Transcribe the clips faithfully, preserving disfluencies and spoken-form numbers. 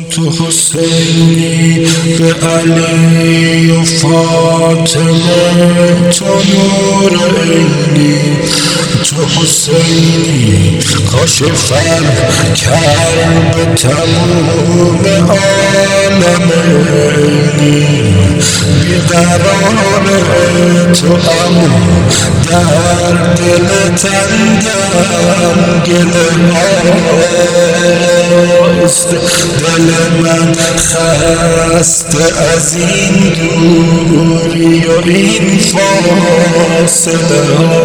تو حسینی به علی و فاطمه، تو نور عینی تو حسینی، کاشفم کرب تموم عالم عینی، بیقرار تو امو در دل تنگم گله هاست، دل من خسته از این دوری و این فاصله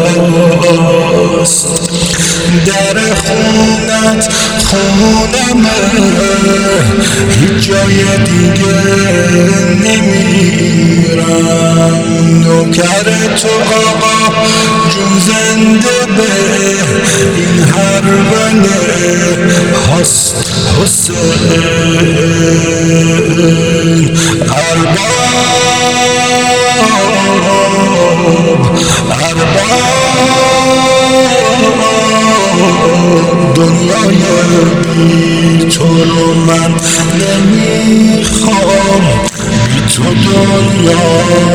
هاست. در خونت خونمه، هیچ جای دیگه نمیرم، نوکر تو آقا جون زنده به این هربله هست حسین. ارباب ارباب دنیای بی تو رو من نمیخوام، بی تو دنیا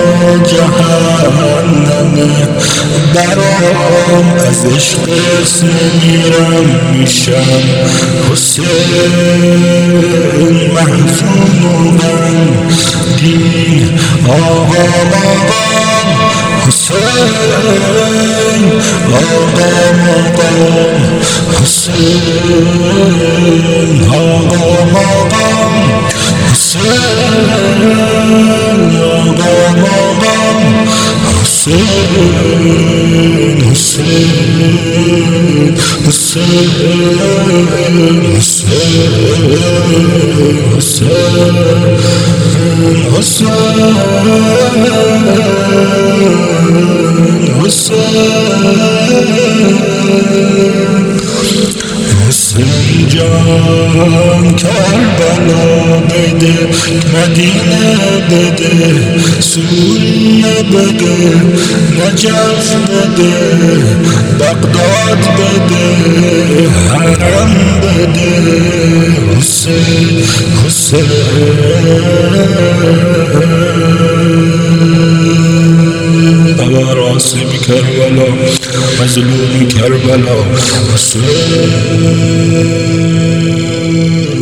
جهنمه برام، از عشق نمیرم میشم حسین محزون و من دین آقا مقام حسین، آقا مقام حسین، آقا مقام حسین، آقا مقام حسین، حسین، حسین، حسین، حسین، حسین جان کربلا بده، مدینه بده، سوریه بده، نجف بده، بغداد بده، حرم بده، حسین حسین بابا راسم کربلا، مظلوم کربلا حسین.